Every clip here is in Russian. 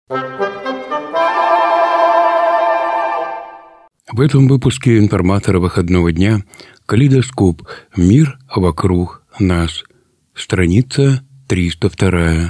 В этом выпуске информатора выходного дня «Калейдоскоп. Мир вокруг нас». Страница 302.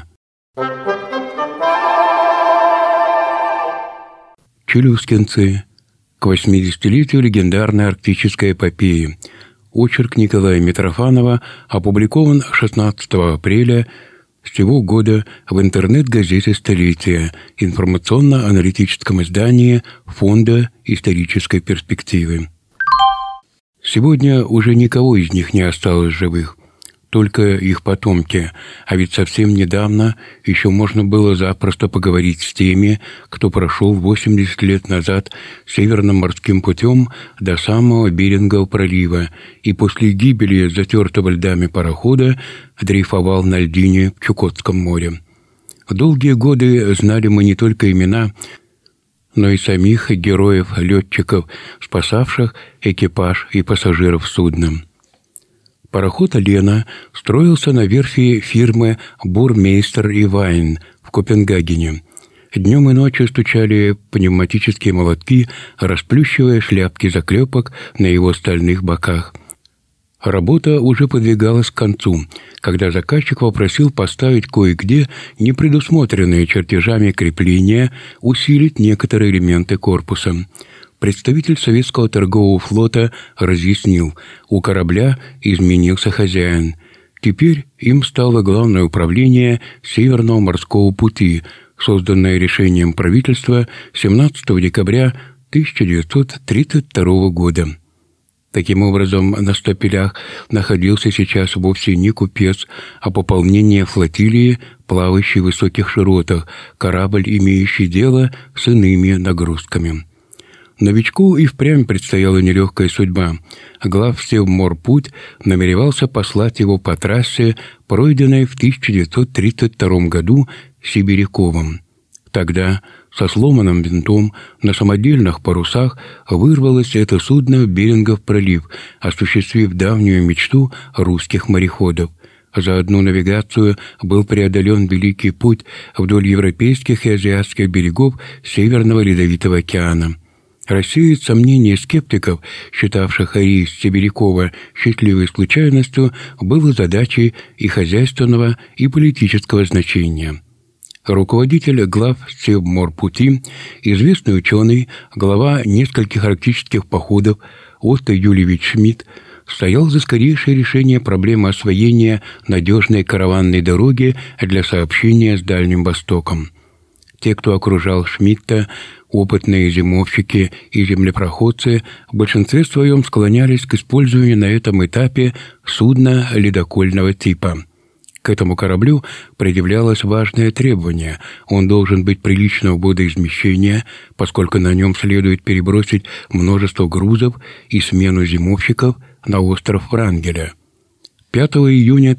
Челюскинцы. К 80-летию легендарной арктической эпопеи. Очерк Николая Митрофанова опубликован 16 апреля сего года в интернет-газете «Столетие», информационно-аналитическом издании Фонда исторической перспективы. Сегодня уже никого из них не осталось живых, только их потомки, а ведь совсем недавно еще можно было запросто поговорить с теми, кто прошел 80 лет назад Северным морским путем до самого Берингового пролива и после гибели затертого льдами парохода дрейфовал на льдине в Чукотском море. В долгие годы знали мы не только имена, но и самих героев-летчиков, спасавших экипаж и пассажиров судна. Пароход «Лена» строился на верфи фирмы «Бурмейстер и Вайн» в Копенгагене. Днем и ночью стучали пневматические молотки, расплющивая шляпки заклепок на его стальных боках. Работа уже подвигалась к концу, когда заказчик попросил поставить кое-где непредусмотренные чертежами крепления, усилить некоторые элементы корпуса. Представитель советского торгового флота разъяснил, у корабля изменился хозяин. Теперь им стало Главное управление Северного морского пути, созданное решением правительства 17 декабря 1932 года. Таким образом, на стапелях находился сейчас вовсе не купец, а пополнение флотилии, плавающей в высоких широтах, корабль, имеющий дело с иными нагрузками. Новичку и впрямь предстояла нелегкая судьба. Главсевморпуть намеревался послать его по трассе, пройденной в 1932 году Сибиряковым. Тогда со сломанным винтом на самодельных парусах вырвалось это судно в Берингов пролив, осуществив давнюю мечту русских мореходов. За одну навигацию был преодолен Великий путь вдоль европейских и азиатских берегов Северного Ледовитого океана. Рассеять сомнения скептиков, считавших рейс Сибирякова счастливой случайностью, было задачей и хозяйственного, и политического значения. Руководитель главсевморпути, известный ученый, глава нескольких арктических походов Отто Юльевич Шмидт, стоял за скорейшее решение проблемы освоения надежной караванной дороги для сообщения с Дальним Востоком. Те, кто окружал Шмидта, опытные зимовщики и землепроходцы, в большинстве своем склонялись к использованию на этом этапе судна ледокольного типа. К этому кораблю предъявлялось важное требование. Он должен быть приличного водоизмещения, поскольку на нем следует перебросить множество грузов и смену зимовщиков на остров Врангеля. 5 июня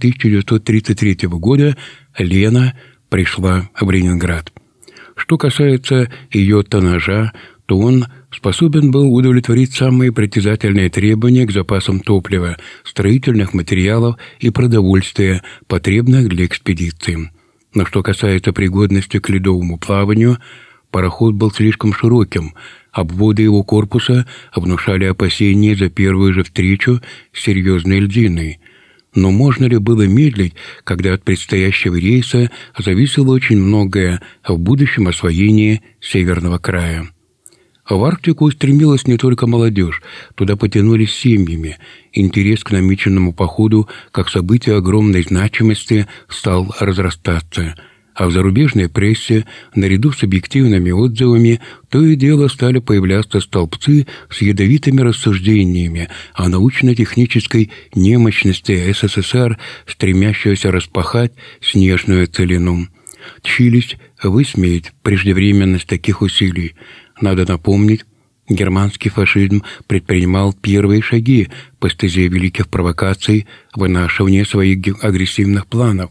1933 года «Лена» пришла в Ленинград. Что касается ее тоннажа, то он способен был удовлетворить самые притязательные требования к запасам топлива, строительных материалов и продовольствия, потребных для экспедиции. Но что касается пригодности к ледовому плаванию, пароход был слишком широким, обводы его корпуса внушали опасения за первую же встречу с серьезной льдиной. Но можно ли было медлить, когда от предстоящего рейса зависело очень многое в будущем освоении Северного края? В Арктику устремилась не только молодежь, туда потянулись семьями. Интерес к намеченному походу, как событию огромной значимости, стал разрастаться. А в зарубежной прессе, наряду с объективными отзывами, то и дело стали появляться столбцы с ядовитыми рассуждениями о научно-технической немощности СССР, стремящегося распахать снежную целину. Тщились высмеять преждевременность таких усилий. Надо напомнить, германский фашизм предпринимал первые шаги по стезе великих провокаций, вынашивания своих агрессивных планов.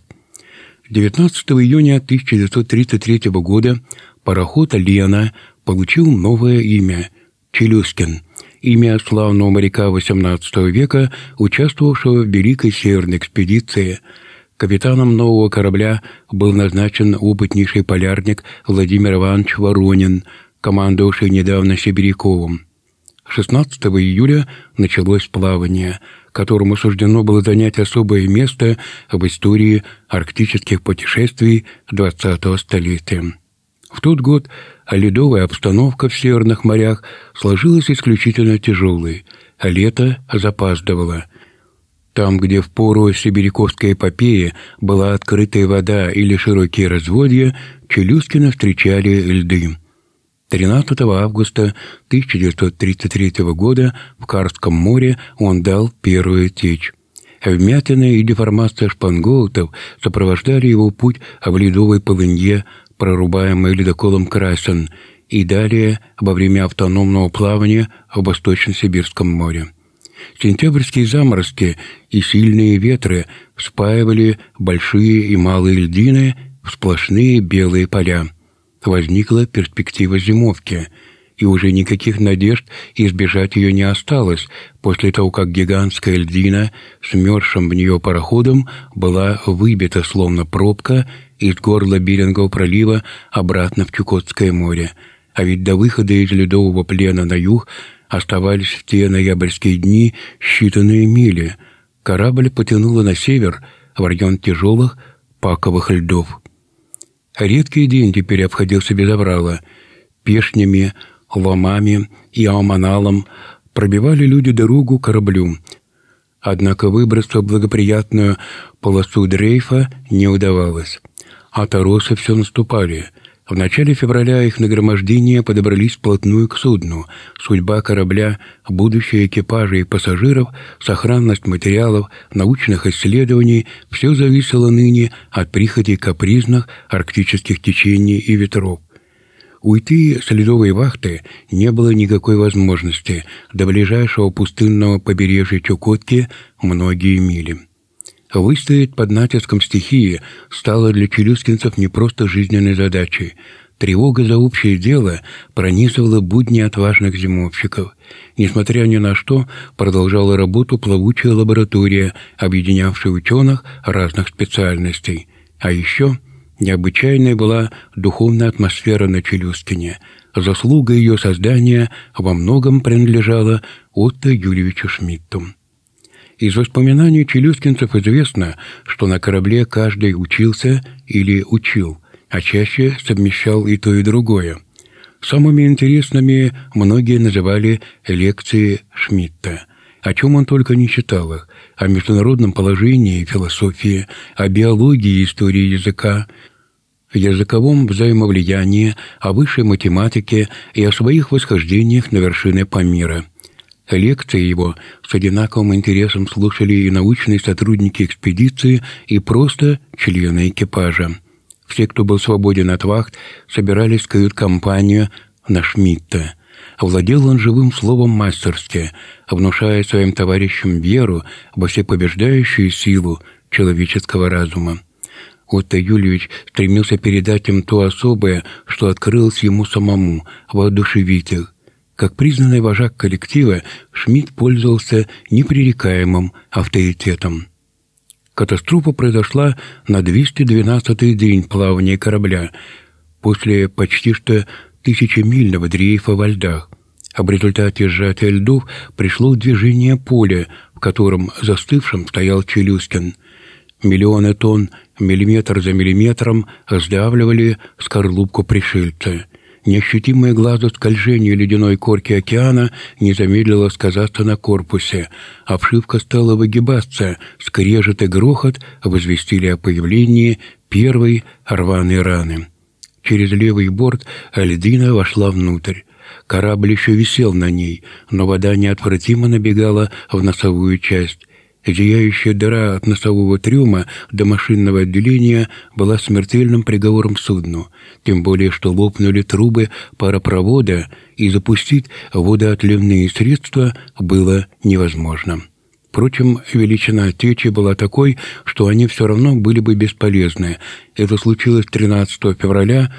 19 июня 1933 года пароход «Лена» получил новое имя – Челюскин, имя славного моряка XVIII века, участвовавшего в Великой Северной экспедиции. Капитаном нового корабля был назначен опытнейший полярник Владимир Иванович Воронин, командовавший недавно Сибиряковым. 16 июля началось плавание, которому суждено было занять особое место в истории арктических путешествий 20-го столетия. В тот год ледовая обстановка в северных морях сложилась исключительно тяжелой, а лето запаздывало. Там, где в пору сибиряковской эпопеи была открытая вода или широкие разводья, Челюскина встречали льды. 13 августа 1933 года в Карском море он дал первую течь. Вмятины и деформация шпангоутов сопровождали его путь в ледовой полынье, прорубаемой ледоколом «Красен», и далее во время автономного плавания в Восточно-Сибирском море. Сентябрьские заморозки и сильные ветры спаивали большие и малые льдины в сплошные белые поля. Возникла перспектива зимовки, и уже никаких надежд избежать ее не осталось после того, как гигантская льдина с мёрзшим в нее пароходом была выбита, словно пробка, из горла Берингового пролива обратно в Чукотское море. А ведь до выхода из ледового плена на юг оставались в те ноябрьские дни считанные мили. Корабль потянуло на север, в район тяжелых паковых льдов. Редкий день теперь обходился без аврала. Пешнями, ломами и алманалом пробивали люди дорогу кораблю. Однако выбраться в благоприятную полосу дрейфа не удавалось. А торосы все наступали. В начале февраля их нагромождения подобрались вплотную к судну. Судьба корабля, будущее экипажа и пассажиров, сохранность материалов, научных исследований – все зависело ныне от прихоти капризных арктических течений и ветров. Уйти с ледовой вахты не было никакой возможности. До ближайшего пустынного побережья Чукотки многие мили. Выстоять под натиском стихии стало для челюскинцев не просто жизненной задачей. Тревога за общее дело пронизывала будни отважных зимовщиков. Несмотря ни на что, продолжала работу плавучая лаборатория, объединявшая ученых разных специальностей. А еще необычайной была духовная атмосфера на Челюскине. Заслуга ее создания во многом принадлежала Отто Юрьевичу Шмидту. Из воспоминаний челюскинцев известно, что на корабле каждый учился или учил, а чаще совмещал и то, и другое. Самыми интересными многие называли лекции Шмидта. О чем он только не читал их: о международном положении и философии, о биологии и истории языка, языковом взаимовлиянии, о высшей математике и о своих восхождениях на вершины Памира. Лекции его с одинаковым интересом слушали и научные сотрудники экспедиции, и просто члены экипажа. Все, кто был свободен от вахт, собирались в кают-компанию на Шмидта. Владел он живым словом мастерски, внушая своим товарищам веру во всепобеждающую силу человеческого разума. Отто Юльевич стремился передать им то особое, что открылось ему самому, воодушевить их. Как признанный вожак коллектива, Шмидт пользовался непререкаемым авторитетом. Катастрофа произошла на 212-й день плавания корабля, после почти что 1000-мильного дрейфа во льдах. А в результате сжатия льдов пришло в движение поле, в котором застывшим стоял Челюскин. Миллионы тонн, миллиметр за миллиметром, сдавливали скорлупку пришельца. Неощутимое глазу скольжение ледяной корки океана не замедлило сказаться на корпусе. Обшивка стала выгибаться, скрежет и грохот возвестили о появлении первой рваной раны. Через левый борт льдина вошла внутрь. Корабль еще висел на ней, но вода неотвратимо набегала в носовую часть. Зияющая дыра от носового трюма до машинного отделения была смертельным приговором судну, тем более что лопнули трубы паропровода, и запустить водоотливные средства было невозможно. Впрочем, величина течи была такой, что они все равно были бы бесполезны. Это случилось 13 февраля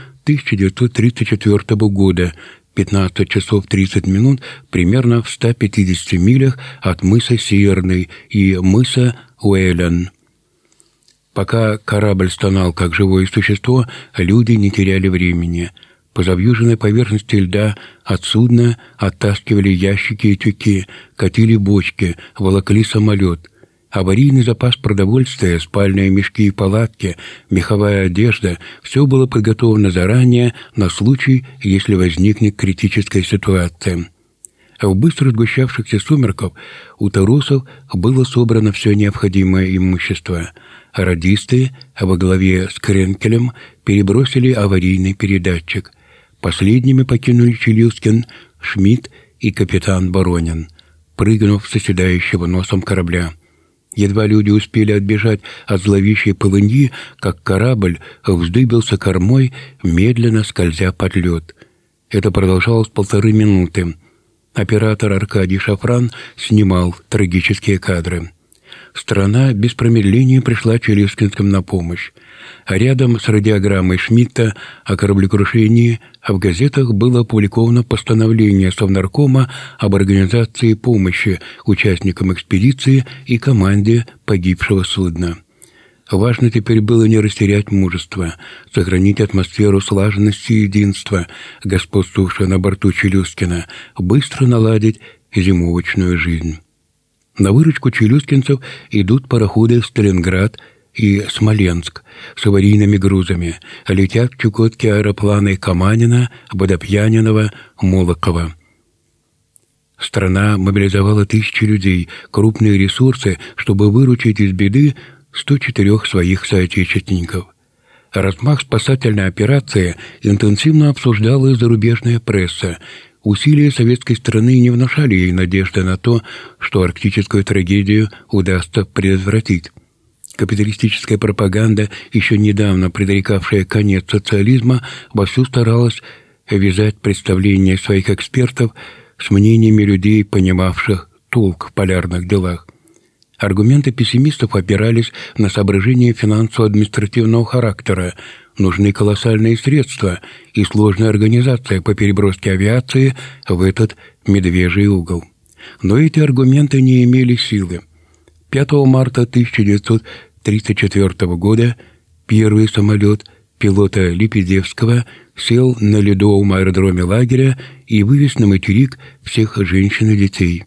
1934 года, 15 часов 30 минут, примерно в 150 милях от мыса Северный и мыса Уэлен. Пока корабль стонал, как живое существо, люди не теряли времени. По завьюженной поверхности льда от судна оттаскивали ящики и тюки, катили бочки, волокли самолет. Аварийный запас продовольствия, спальные мешки и палатки, меховая одежда – все было подготовлено заранее на случай, если возникнет критическая ситуация. В быстро сгущавшихся сумерках у тарусов было собрано все необходимое имущество. Радисты во главе с Кренкелем перебросили аварийный передатчик. Последними покинули Челюскин, Шмидт и капитан Боронин, прыгнув с оседающего носом корабля. Едва люди успели отбежать от зловещей полыньи, как корабль вздыбился кормой, медленно скользя под лед. Это продолжалось 1,5 минуты. Оператор Аркадий Шафран снимал трагические кадры. Страна без промедления пришла Челюскинским на помощь. А рядом с радиограммой Шмидта о кораблекрушении в газетах было опубликовано постановление Совнаркома об организации помощи участникам экспедиции и команде погибшего судна. Важно теперь было не растерять мужество, сохранить атмосферу слаженности и единства, господствовавшую на борту Челюскина, быстро наладить зимовочную жизнь. На выручку челюскинцев идут пароходы в Сталинград и Смоленск с аварийными грузами, летят в Чукотке аэропланы Каманина, Водопьянинова, Молокова. Страна мобилизовала тысячи людей, крупные ресурсы, чтобы выручить из беды 104 своих соотечественников. Размах спасательной операции интенсивно обсуждала и зарубежная пресса. Усилия советской страны не внушали ей надежды на то, что арктическую трагедию удастся предотвратить. Капиталистическая пропаганда, еще недавно предрекавшая конец социализма, вовсю старалась вязать представления своих экспертов с мнениями людей, понимавших толк в полярных делах. Аргументы пессимистов опирались на соображения финансово-административного характера. Нужны колоссальные средства и сложная организация по переброске авиации в этот медвежий угол. Но эти аргументы не имели силы. 5 марта 1934 года первый самолет пилота Лепедевского сел на ледовом аэродроме лагеря и вывез на материк всех женщин и детей.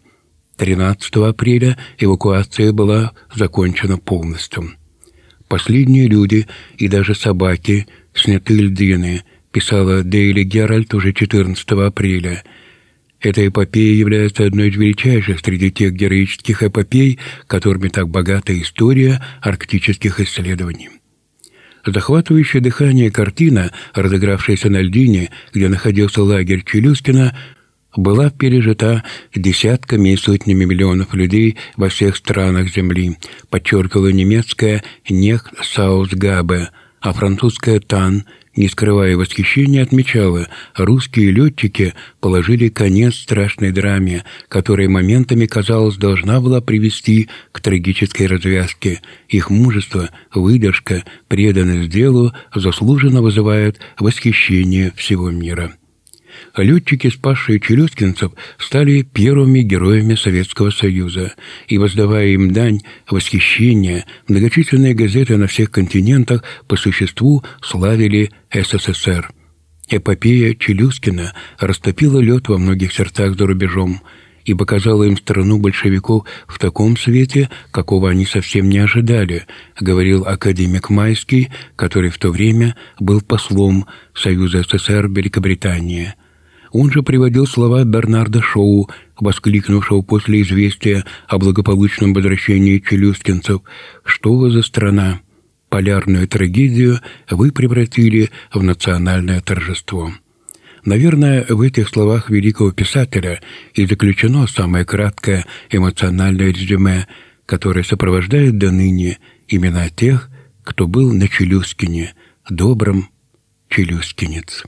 13 апреля эвакуация была закончена полностью. Последние люди и даже собаки сняты льдины, писала Дейли Геральт уже 14 апреля. Эта эпопея является одной из величайших среди тех героических эпопей, которыми так богата история арктических исследований. Захватывающее дыхание картина, разыгравшаяся на льдине, где находился лагерь Челюскина, была пережита десятками и сотнями миллионов людей во всех странах Земли, подчеркивала немецкая «Нехт-Саус-Габе», а французская «Тан», не скрывая восхищения, отмечала, русские летчики положили конец страшной драме, которая моментами, казалось, должна была привести к трагической развязке. Их мужество, выдержка, преданность делу заслуженно вызывают восхищение всего мира. Летчики, спасшие челюскинцев, стали первыми героями Советского Союза, и, воздавая им дань восхищения, многочисленные газеты на всех континентах по существу славили СССР. Эпопея Челюскина растопила лед во многих сердцах за рубежом и показала им страну большевиков в таком свете, какого они совсем не ожидали, говорил академик Майский, который в то время был послом Союза СССР в Великобритании. Он же приводил слова Бернарда Шоу, воскликнувшего после известия о благополучном возвращении челюскинцев: «Что вы за страна? Полярную трагедию вы превратили в национальное торжество». Наверное, в этих словах великого писателя и заключено самое краткое эмоциональное резюме, которое сопровождает до ныне имена тех, кто был на Челюскине, добром челюскинец.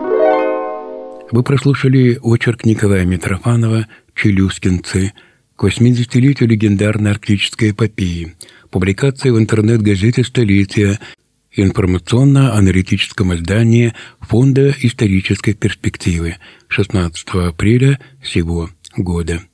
Вы прослушали очерк Николая Митрофанова «Челюскинцы» к 80-летию легендарной арктической эпопеи. Публикация в интернет-газете «Столетие», информационно-аналитическом издании Фонда исторической перспективы 16 апреля сего года.